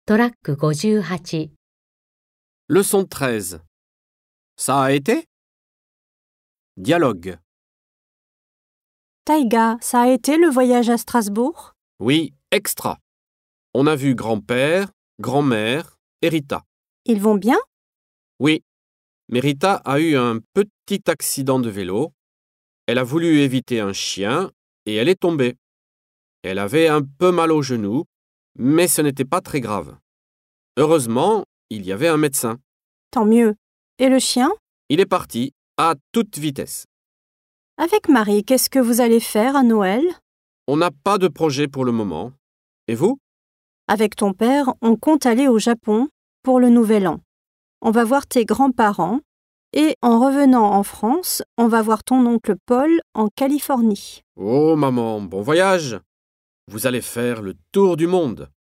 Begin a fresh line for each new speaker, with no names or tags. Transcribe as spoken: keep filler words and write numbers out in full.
トラックごじゅうはち
Leçon treize. Ça a été? Dialogue.
Taïga, ça a été le voyage à Strasbourg?
Oui, extra. On a vu grand-père, grand-mère et Rita.
Ils vont bien?
Oui, mais Rita a eu un petit accident de vélo. Elle a voulu éviter un chien et elle est tombée. Elle avait un peu mal au genou, mais ce n'était pas très grave. Heureusement, il y avait un médecin.
Tant mieux. Et le chien?
Il est parti à toute vitesse.
Avec Marie, qu'est-ce que vous allez faire à Noël?
On n'a pas de projet pour le moment. Et vous?
Avec ton père, on compte aller au Japon pour le Nouvel An. On va voir tes grands-parents et en revenant en France, on va voir ton oncle Paul en Californie.
Oh maman, bon voyage! Vous allez faire le tour du monde.